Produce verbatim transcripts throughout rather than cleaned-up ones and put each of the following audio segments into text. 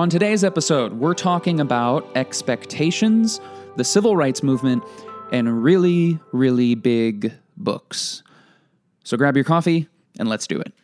On today's episode, we're talking about expectations, the civil rights movement, and really, really big books. So grab your coffee and let's do it.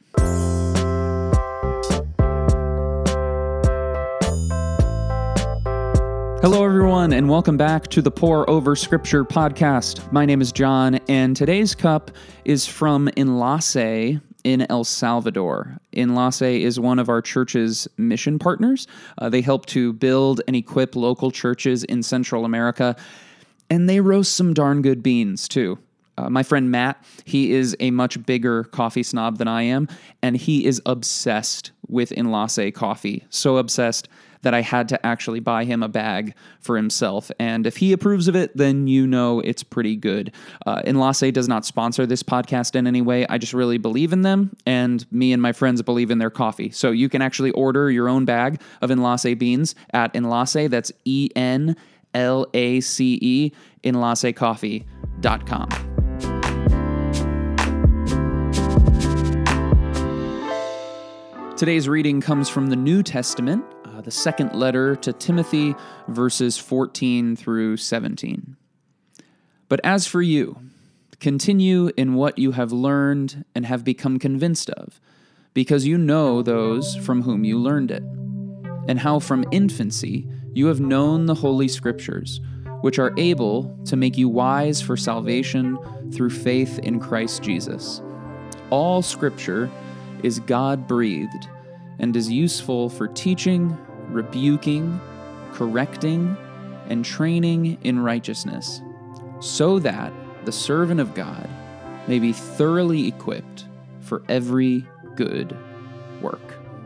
Hello, everyone, and welcome back to the Pour Over Scripture podcast. My name is John, and today's cup is from Enlace in El Salvador. Enlace is one of our church's mission partners. Uh, they help to build and equip local churches in Central America, and they roast some darn good beans, too. Uh, my friend Matt, he is a much bigger coffee snob than I am, and he is obsessed with Enlace coffee. So obsessed that I had to actually buy him a bag for himself. And if he approves of it, then you know it's pretty good. Uh, Enlace does not sponsor this podcast in any way. I just really believe in them, and me and my friends believe in their coffee. So you can actually order your own bag of Enlace beans at Enlace. That's E N L A C E, enlace coffee dot com. Today's reading comes from the New Testament, uh, the second letter to Timothy, verses fourteen through seventeen. But as for you, continue in what you have learned and have become convinced of, because you know those from whom you learned it, and how from infancy you have known the Holy Scriptures, which are able to make you wise for salvation through faith in Christ Jesus. All Scripture is God-breathed and is useful for teaching, rebuking, correcting, and training in righteousness, so that the servant of God may be thoroughly equipped for every good work.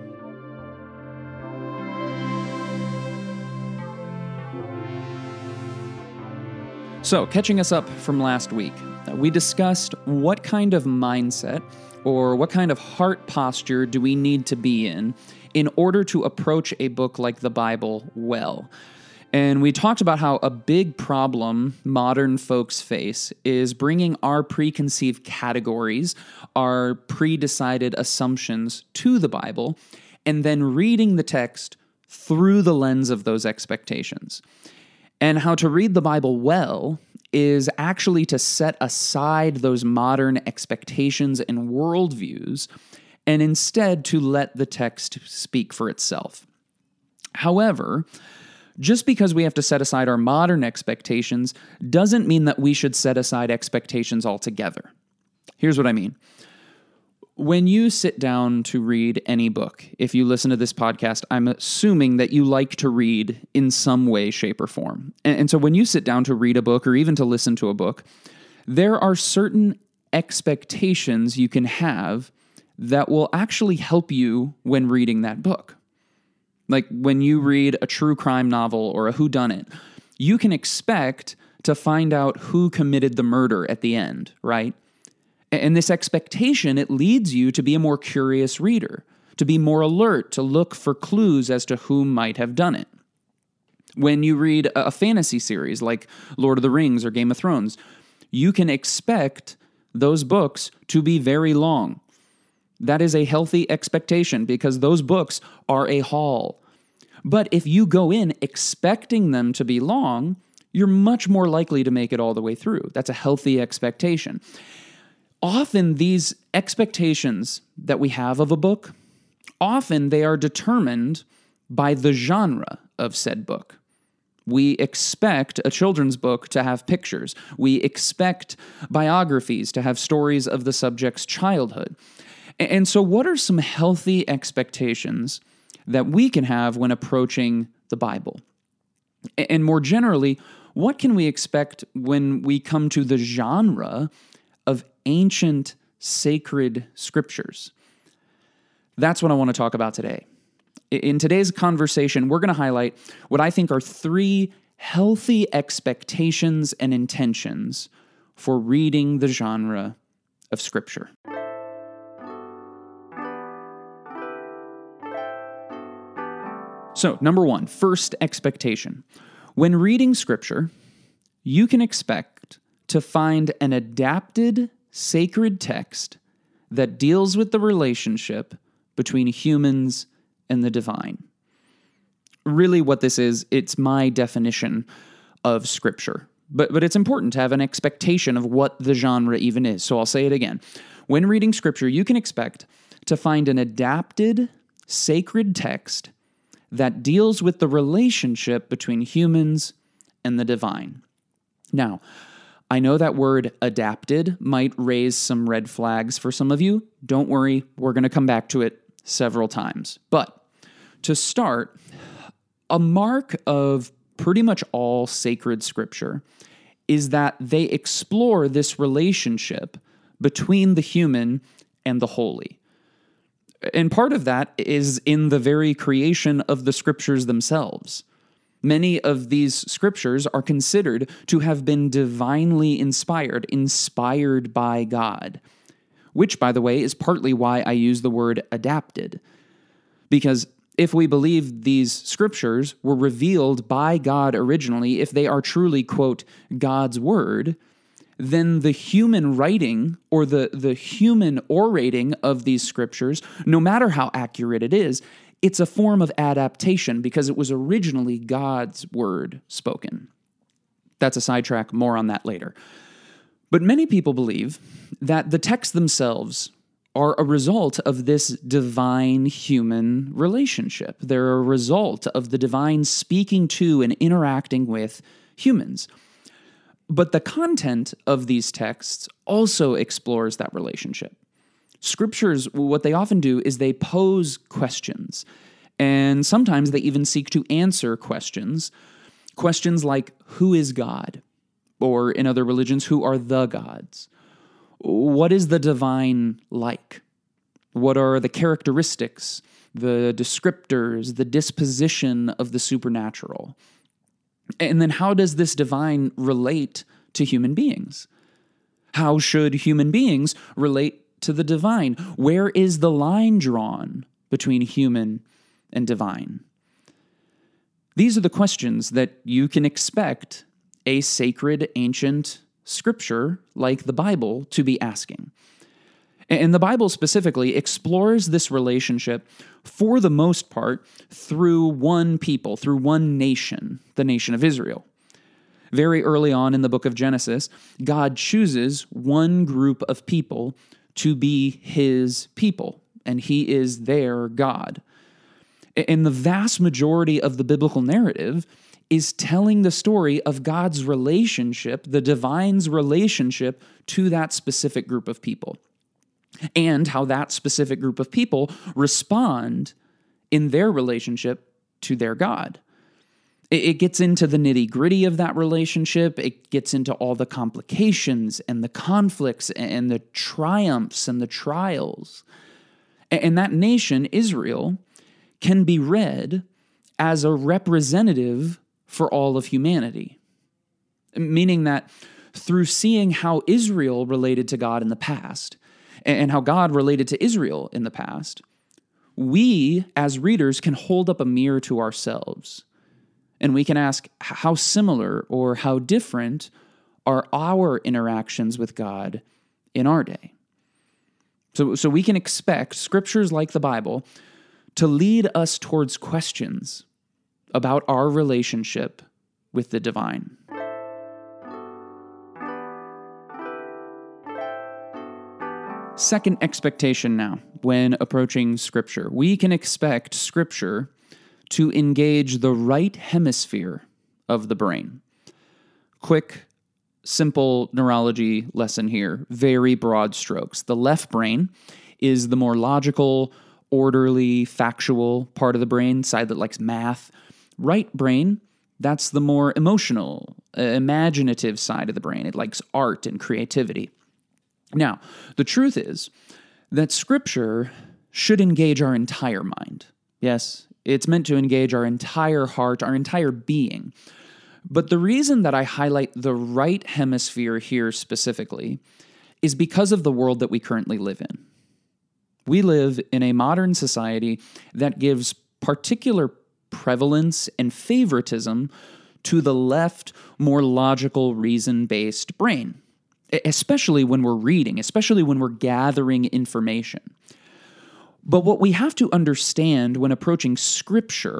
So, catching us up from last week, we discussed what kind of mindset or what kind of heart posture do we need to be in in order to approach a book like the Bible well. And we talked about how a big problem modern folks face is bringing our preconceived categories, our pre-decided assumptions to the Bible, and then reading the text through the lens of those expectations. And how to read the Bible well is actually to set aside those modern expectations and worldviews and instead to let the text speak for itself. However, just because we have to set aside our modern expectations doesn't mean that we should set aside expectations altogether. Here's what I mean. When you sit down to read any book, if you listen to this podcast, I'm assuming that you like to read in some way, shape, or form. And, and so when you sit down to read a book or even to listen to a book, there are certain expectations you can have that will actually help you when reading that book. Like when you read a true crime novel or a whodunit, you can expect to find out who committed the murder at the end, right? And this expectation, it leads you to be a more curious reader, to be more alert, to look for clues as to who might have done it. When you read a fantasy series like Lord of the Rings or Game of Thrones, you can expect those books to be very long. That is a healthy expectation because those books are a haul. But if you go in expecting them to be long, you're much more likely to make it all the way through. That's a healthy expectation. Often these expectations that we have of a book, often they are determined by the genre of said book. We expect a children's book to have pictures. We expect biographies to have stories of the subject's childhood. And so what are some healthy expectations that we can have when approaching the Bible? And more generally, what can we expect when we come to the genre of ancient sacred scriptures? That's what I want to talk about today. In today's conversation, we're going to highlight what I think are three healthy expectations and intentions for reading the genre of Scripture. So, number one, first expectation. When reading Scripture, you can expect to find an adapted sacred text that deals with the relationship between humans and the divine. Really what this is, it's my definition of Scripture. But, but it's important to have an expectation of what the genre even is. So I'll say it again. When reading Scripture, you can expect to find an adapted, sacred text that deals with the relationship between humans and the divine. Now, I know that word adapted might raise some red flags for some of you. Don't worry, we're going to come back to it several times. But to start, a mark of pretty much all sacred Scripture is that they explore this relationship between the human and the holy. And part of that is in the very creation of the Scriptures themselves. Many of these Scriptures are considered to have been divinely inspired, inspired by God, which, by the way, is partly why I use the word adapted. Because if we believe these Scriptures were revealed by God originally, if they are truly, quote, God's word, then the human writing or the, the human orating of these Scriptures, no matter how accurate it is, it's a form of adaptation because it was originally God's word spoken. That's a sidetrack, more on that later. But many people believe that the texts themselves are a result of this divine-human relationship. They're a result of the divine speaking to and interacting with humans. But the content of these texts also explores that relationship. Scriptures, what they often do is they pose questions, and sometimes they even seek to answer questions. Questions like, who is God? Or in other religions, who are the gods? What is the divine like? What are the characteristics, the descriptors, the disposition of the supernatural? And then how does this divine relate to human beings? How should human beings relate to the divine? Where is the line drawn between human and divine? These are the questions that you can expect a sacred ancient Scripture like the Bible to be asking. And the Bible specifically explores this relationship for the most part through one people, through one nation, the nation of Israel. Very early on in the book of Genesis, God chooses one group of people to be his people, and he is their God. And the vast majority of the biblical narrative is telling the story of God's relationship, the divine's relationship to that specific group of people, and how that specific group of people respond in their relationship to their God. It gets into the nitty-gritty of that relationship. It gets into all the complications and the conflicts and the triumphs and the trials. And that nation, Israel, can be read as a representative for all of humanity, meaning that through seeing how Israel related to God in the past and how God related to Israel in the past, we as readers can hold up a mirror to ourselves and we can ask how similar or how different are our interactions with God in our day. So, so we can expect scriptures like the Bible to lead us towards questions about our relationship with the divine. Second expectation now, when approaching Scripture. We can expect Scripture to engage the right hemisphere of the brain. Quick, simple neurology lesson here, very broad strokes. The left brain is the more logical, orderly, factual part of the brain, side that likes math. Right brain, that's the more emotional, uh, imaginative side of the brain. It likes art and creativity. Now, the truth is that Scripture should engage our entire mind. Yes, it's meant to engage our entire heart, our entire being. But the reason that I highlight the right hemisphere here specifically is because of the world that we currently live in. We live in a modern society that gives particular prevalence and favoritism to the left, more logical, reason-based brain, especially when we're reading, especially when we're gathering information. But what we have to understand when approaching Scripture,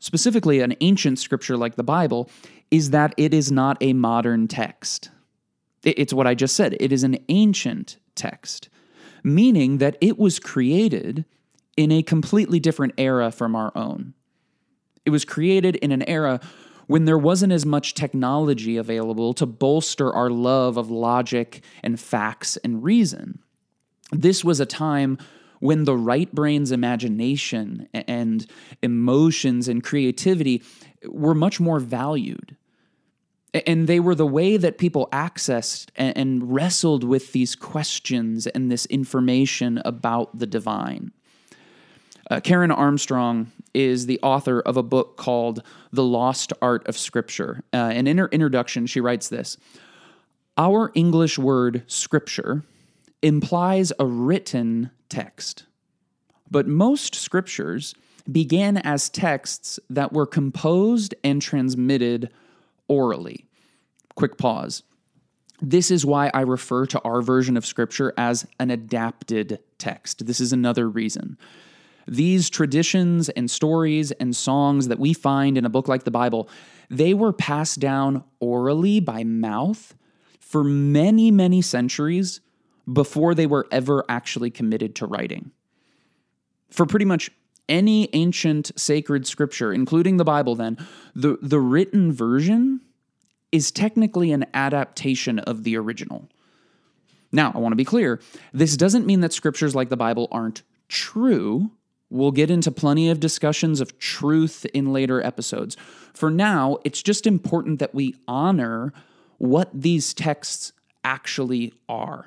specifically an ancient scripture like the Bible, is that it is not a modern text. It's what I just said. It is an ancient text, meaning that it was created in a completely different era from our own. It was created in an era when there wasn't as much technology available to bolster our love of logic and facts and reason. This was a time when the right brain's imagination and emotions and creativity were much more valued. And they were the way that people accessed and wrestled with these questions and this information about the divine. Uh, Karen Armstrong is the author of a book called The Lost Art of Scripture. Uh, and in her introduction, she writes this: "Our English word scripture implies a written text, but most scriptures began as texts that were composed and transmitted orally." Quick pause. This is why I refer to our version of Scripture as an adapted text. This is another reason. These traditions and stories and songs that we find in a book like the Bible, they were passed down orally by mouth for many, many centuries before they were ever actually committed to writing. For pretty much any ancient sacred scripture, including the Bible then, the, the written version is technically an adaptation of the original. Now, I want to be clear, this doesn't mean that scriptures like the Bible aren't true. We'll get into plenty of discussions of truth in later episodes. For now, it's just important that we honor what these texts actually are.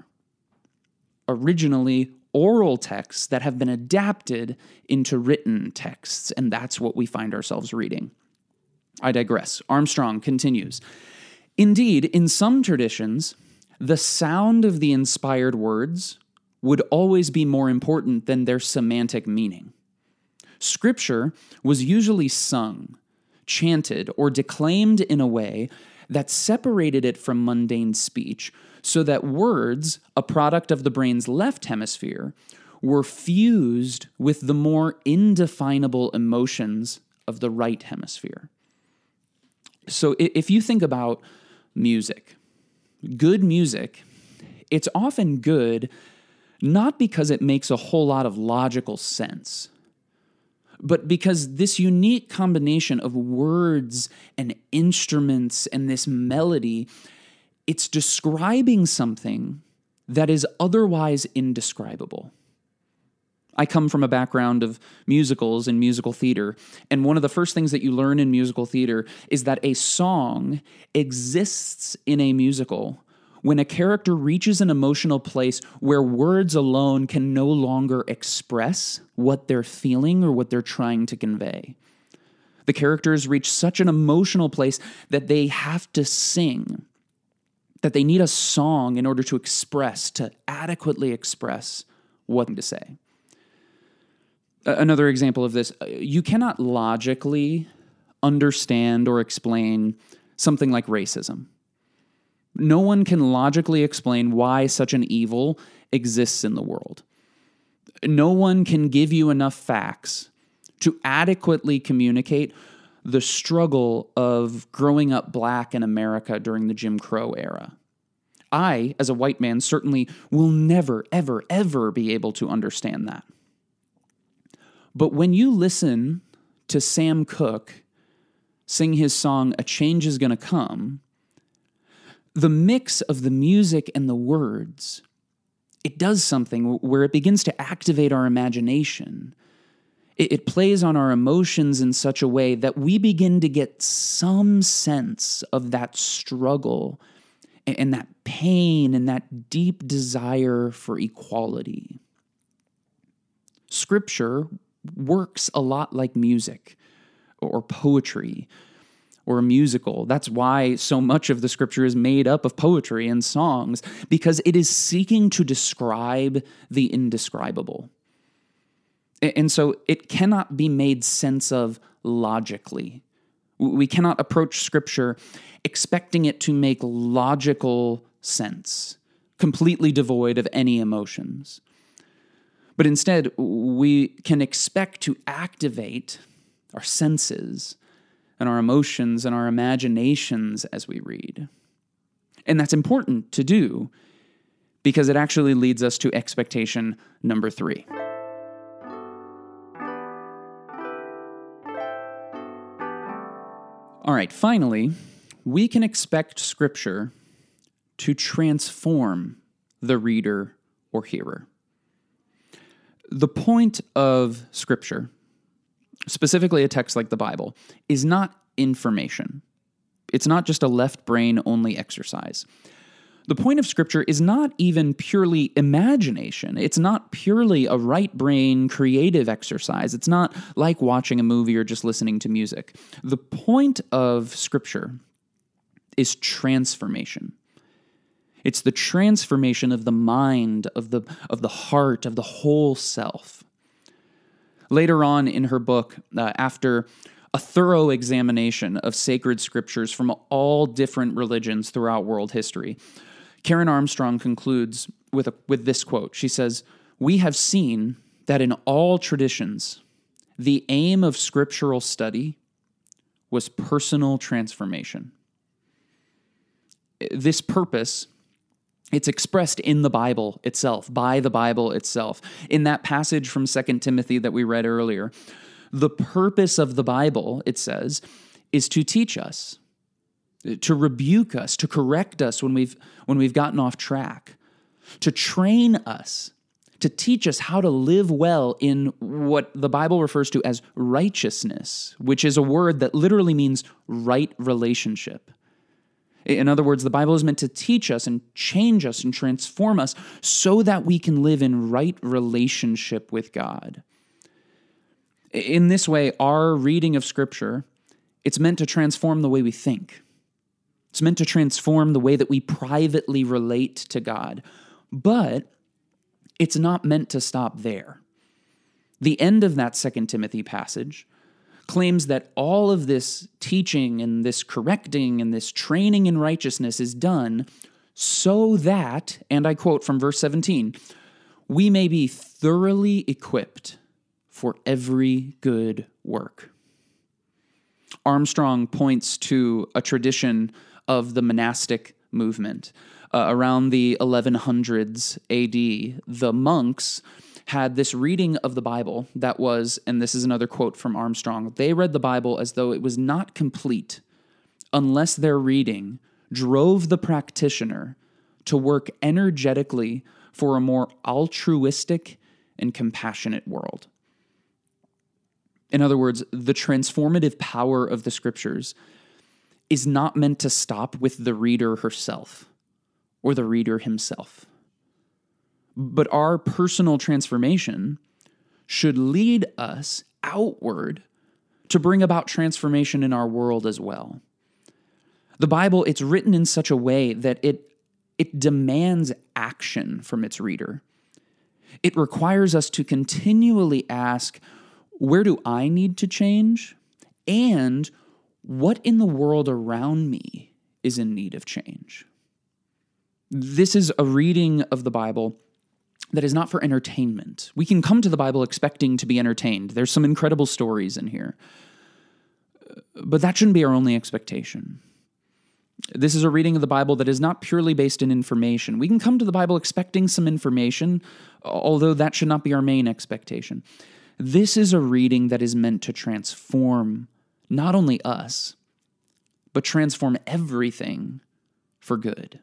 Originally, oral texts that have been adapted into written texts, and that's what we find ourselves reading. I digress. Armstrong continues. "Indeed, in some traditions, the sound of the inspired words would always be more important than their semantic meaning. Scripture was usually sung, chanted, or declaimed in a way that separated it from mundane speech, so that words, a product of the brain's left hemisphere, were fused with the more indefinable emotions of the right hemisphere." So if you think about music, good music, it's often good not because it makes a whole lot of logical sense, but because this unique combination of words and instruments and this melody, it's describing something that is otherwise indescribable. I come from a background of musicals and musical theater, and one of the first things that you learn in musical theater is that a song exists in a musical when a character reaches an emotional place where words alone can no longer express what they're feeling or what they're trying to convey. The characters reach such an emotional place that they have to sing, that they need a song in order to express, to adequately express what to say. Another example of this, you cannot logically understand or explain something like racism. No one can logically explain why such an evil exists in the world. No one can give you enough facts to adequately communicate the struggle of growing up black in America during the Jim Crow era. I, as a white man, certainly will never, ever, ever be able to understand that. But when you listen to Sam Cooke sing his song, "A Change Is Gonna Come," the mix of the music and the words, it does something where it begins to activate our imagination. It, it plays on our emotions in such a way that we begin to get some sense of that struggle and, and that pain and that deep desire for equality. Scripture works a lot like music or poetry or a musical. That's why so much of the scripture is made up of poetry and songs, because it is seeking to describe the indescribable. And so it cannot be made sense of logically. We cannot approach scripture expecting it to make logical sense, completely devoid of any emotions. But instead, we can expect to activate our senses, and our emotions and our imaginations as we read. And that's important to do because it actually leads us to expectation number three. All right, finally, we can expect Scripture to transform the reader or hearer. The point of Scripture, specifically a text like the Bible, is not information. It's not just a left brain only exercise. The point of Scripture is not even purely imagination. It's not purely a right brain creative exercise. It's not like watching a movie or just listening to music. The point of Scripture is transformation. It's the transformation of the mind, of the, of the heart, of the whole self. Later on in her book, uh, after a thorough examination of sacred scriptures from all different religions throughout world history, Karen Armstrong concludes with, a, with this quote. She says, "We have seen that in all traditions, the aim of scriptural study was personal transformation. This purpose, it's expressed in the Bible itself, by the Bible itself. In that passage from Second Timothy that we read earlier, the purpose of the Bible, it says, is to teach us, to rebuke us, to correct us when we've when we've gotten off track, to train us, to teach us how to live well in what the Bible refers to as righteousness, which is a word that literally means right relationship. In other words, the Bible is meant to teach us and change us and transform us so that we can live in right relationship with God. In this way, our reading of Scripture, it's meant to transform the way we think. It's meant to transform the way that we privately relate to God. But it's not meant to stop there. The end of that Second Timothy passage claims that all of this teaching and this correcting and this training in righteousness is done so that, and I quote from verse seventeen, "we may be thoroughly equipped for every good work." Armstrong points to a tradition of the monastic movement. Uh, around the eleven hundreds A D, the monks had this reading of the Bible that was, and this is another quote from Armstrong, they read the Bible as though it was not complete unless their reading drove the practitioner to work energetically for a more altruistic and compassionate world. In other words, the transformative power of the Scriptures is not meant to stop with the reader herself or the reader himself. But our personal transformation should lead us outward to bring about transformation in our world as well. The Bible, it's written in such a way that it, it demands action from its reader. It requires us to continually ask, where do I need to change? And what in the world around me is in need of change? This is a reading of the Bible that is not for entertainment. We can come to the Bible expecting to be entertained. There's some incredible stories in here. But that shouldn't be our only expectation. This is a reading of the Bible that is not purely based in information. We can come to the Bible expecting some information, although that should not be our main expectation. This is a reading that is meant to transform not only us, but transform everything for good.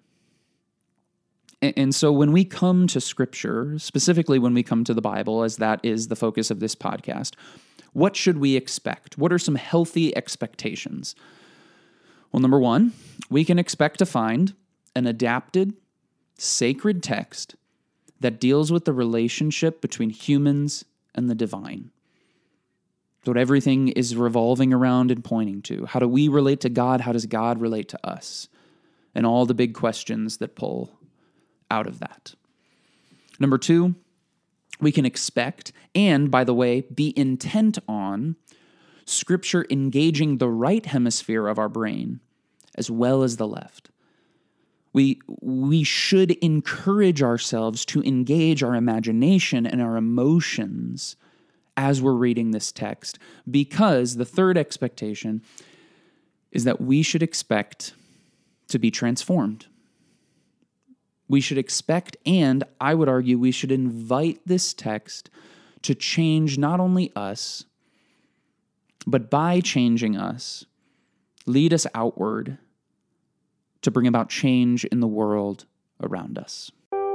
And so when we come to Scripture, specifically when we come to the Bible, as that is the focus of this podcast, what should we expect? What are some healthy expectations? Well, number one, we can expect to find an adapted, sacred text that deals with the relationship between humans and the divine. What everything is revolving around and pointing to. How do we relate to God? How does God relate to us? And all the big questions that pull out of that. Number two, we can expect, and by the way, be intent on, Scripture engaging the right hemisphere of our brain as well as the left. We, we should encourage ourselves to engage our imagination and our emotions as we're reading this text, because the third expectation is that we should expect to be transformed. We should expect, and I would argue we should invite this text to change not only us, but by changing us, lead us outward to bring about change in the world around us.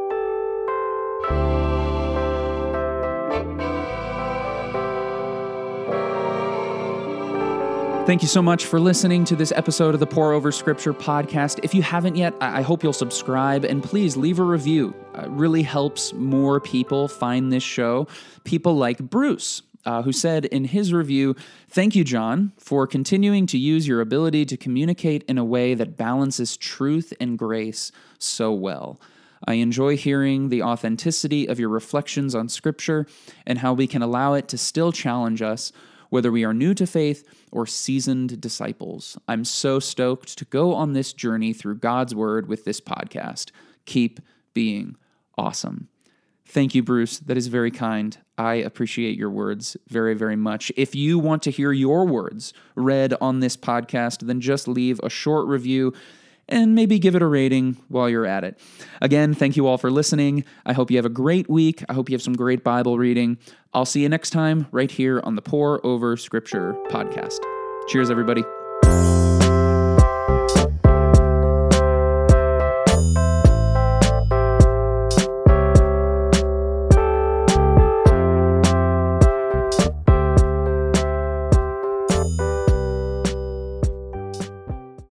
Thank you so much for listening to this episode of the Pour Over Scripture podcast. If you haven't yet, I hope you'll subscribe and please leave a review. It really helps more people find this show. People like Bruce, uh, who said in his review, "Thank you, John, for continuing to use your ability to communicate in a way that balances truth and grace so well. I enjoy hearing the authenticity of your reflections on Scripture and how we can allow it to still challenge us, whether we are new to faith or seasoned disciples. I'm so stoked to go on this journey through God's Word with this podcast. Keep being awesome." Thank you, Bruce. That is very kind. I appreciate your words very, very much. If you want to hear your words read on this podcast, then just leave a short review and maybe give it a rating while you're at it. Again, thank you all for listening. I hope you have a great week. I hope you have some great Bible reading. I'll see you next time right here on the Pour Over Scripture podcast. Cheers, everybody.